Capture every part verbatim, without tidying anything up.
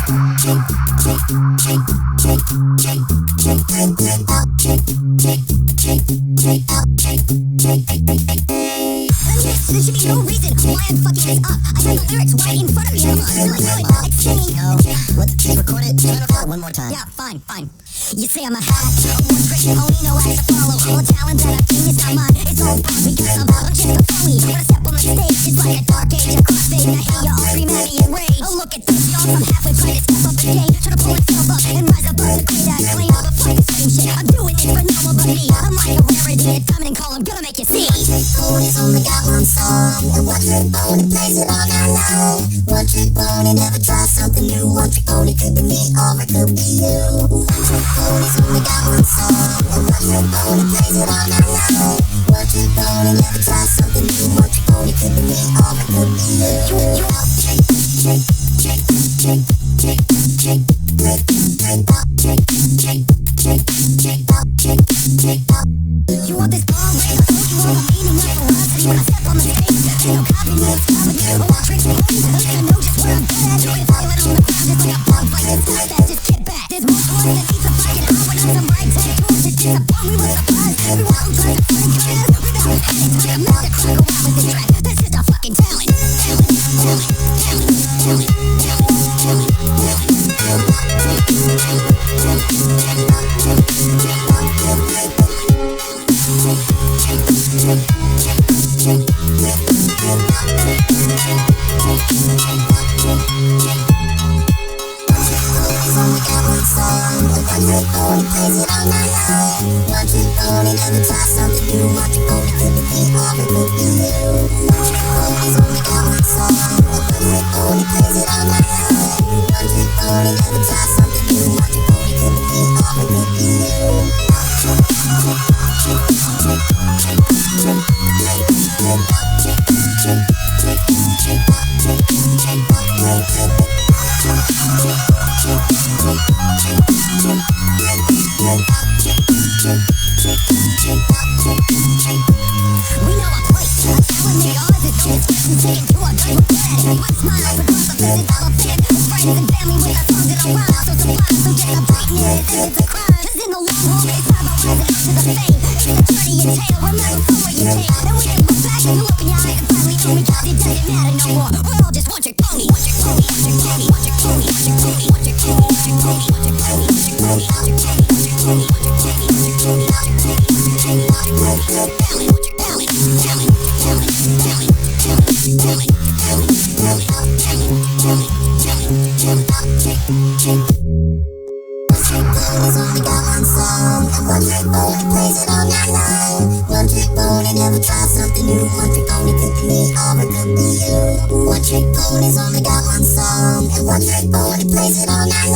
There should be no reason why I'm fucking this up. I got the lyrics right in front of me. Come on, do it, do it. Excuse me. No. Let's record it. Turn it out one more time. Yeah, fine, fine. You say I'm a hack, one trick pony, no ass to follow. All the talent that I've seen is not mine. It's all fun because I'm, I'm just a phony. When I step on the stage, it's like a dark age, a crossfade. And I hear you all scream at me in rage. Oh, look at this, y'all. I'm halfway trying to step up the game. Trying to pull itself up and rise above the great ass claim. But fuck the same shit. I'm doing it for no one but me. I'm like a rarity. It's time and call. I'm gonna make you see. One trick pony's only got one song. And one trick pony plays it all night long. One trick pony never tries something new. One trick pony could be me or it could be you. One trick pony's only got one song. And one trick pony plays it all night long. One trick pony never tries something new. One trick pony could be me or it could be you. You, you, trick, trick, trick, trick, trick, trick, trick, trick, trick, trick, trick, trick, trick, trick, trick. You want this bomb? I told you all the meaning of velocity when I step on the stage. Ain't no copy, no comedy. Oh, one trick pony. I know just where I'm good at. You ain't falling on the ground just like a bug fight. It's not that, just get back. There's more to us than pizza fucking out. When I'm some right tech tools to disappoint me with surprise. Every while I'm trying to find careers without any time to make the crowd go out with the track. That's just a fucking talent. Talent, talent, talent, talent, talent,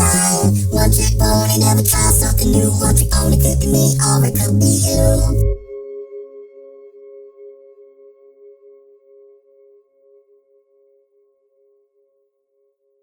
Never try something new. One trick pony could be me or it could be you.